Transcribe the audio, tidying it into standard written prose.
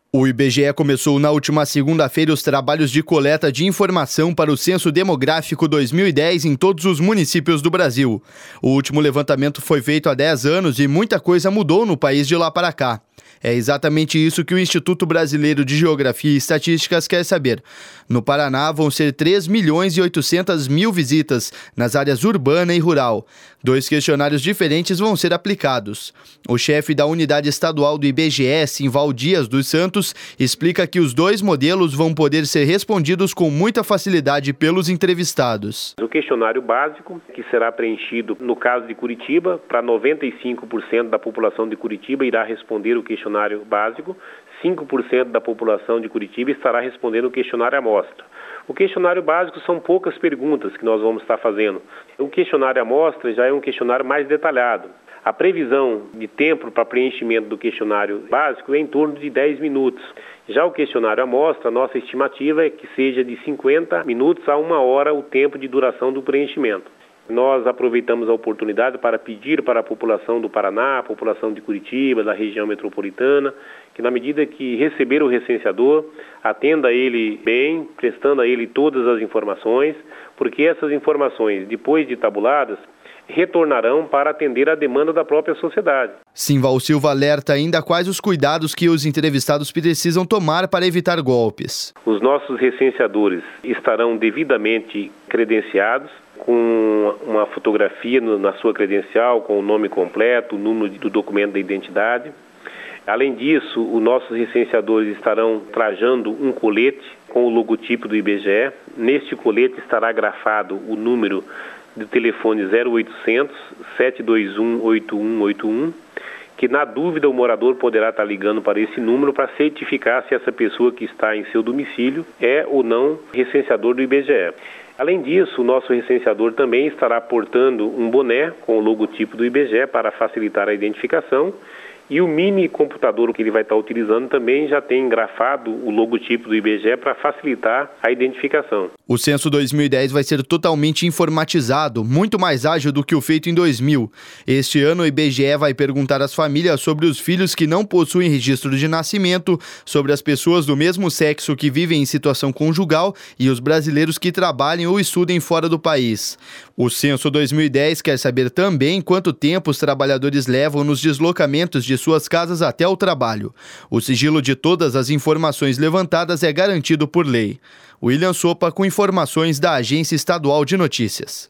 O IBGE começou na última segunda-feira os trabalhos de coleta de informação para o Censo Demográfico 2010 em todos os municípios do Brasil. O último levantamento foi feito há 10 anos e muita coisa mudou no país de lá para cá. É exatamente isso que o Instituto Brasileiro de Geografia e Estatísticas quer saber. No Paraná vão ser 3.800.000 visitas nas áreas urbana e rural. 2 questionários diferentes vão ser aplicados. O chefe da unidade estadual do IBGE, Simval Dias dos Santos, explica que os 2 modelos vão poder ser respondidos com muita facilidade pelos entrevistados. O questionário básico, que será preenchido no caso de Curitiba, para 95% da população de Curitiba irá responder o questionário básico, 5% da população de Curitiba estará respondendo o questionário amostra. O questionário básico são poucas perguntas que nós vamos estar fazendo. O questionário amostra já é um questionário mais detalhado. A previsão de tempo para preenchimento do questionário básico é em torno de 10 minutos. Já o questionário amostra, a nossa estimativa é que seja de 50 minutos a 1 hora o tempo de duração do preenchimento. Nós aproveitamos a oportunidade para pedir para a população do Paraná, a população de Curitiba, da região metropolitana, que na medida que receber o recenseador, atenda a ele bem, prestando a ele todas as informações, porque essas informações, depois de tabuladas, retornarão para atender à demanda da própria sociedade. Simval Silva alerta ainda quais os cuidados que os entrevistados precisam tomar para evitar golpes. Os nossos recenseadores estarão devidamente credenciados, com uma fotografia na sua credencial, com o nome completo, o número do documento da identidade. Além disso, os nossos recenseadores estarão trajando um colete com o logotipo do IBGE. Neste colete estará grafado o número do telefone 0800 721 8181, que na dúvida o morador poderá estar ligando para esse número para certificar se essa pessoa que está em seu domicílio é ou não recenseador do IBGE. Além disso, o nosso recenseador também estará portando um boné com o logotipo do IBGE para facilitar a identificação. E o mini computador que ele vai estar utilizando também já tem grafado o logotipo do IBGE para facilitar a identificação. O Censo 2010 vai ser totalmente informatizado, muito mais ágil do que o feito em 2000. Este ano, o IBGE vai perguntar às famílias sobre os filhos que não possuem registro de nascimento, sobre as pessoas do mesmo sexo que vivem em situação conjugal e os brasileiros que trabalhem ou estudem fora do país. O Censo 2010 quer saber também quanto tempo os trabalhadores levam nos deslocamentos de suas casas até o trabalho. O sigilo de todas as informações levantadas é garantido por lei. William Sopa com informações da Agência Estadual de Notícias.